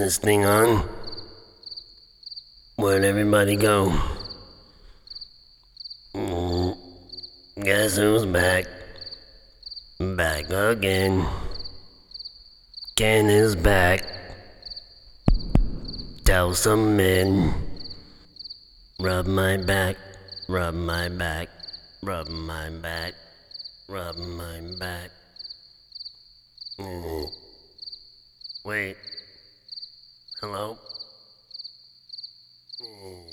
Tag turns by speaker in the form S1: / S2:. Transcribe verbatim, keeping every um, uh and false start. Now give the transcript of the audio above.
S1: this thing on? Where'd everybody go? Mm, guess who's back? Back again. Ken is back. Tell some men. Rub my back, rub my back, rub my back, rub my back. Mm. Wait. Hello? Mm.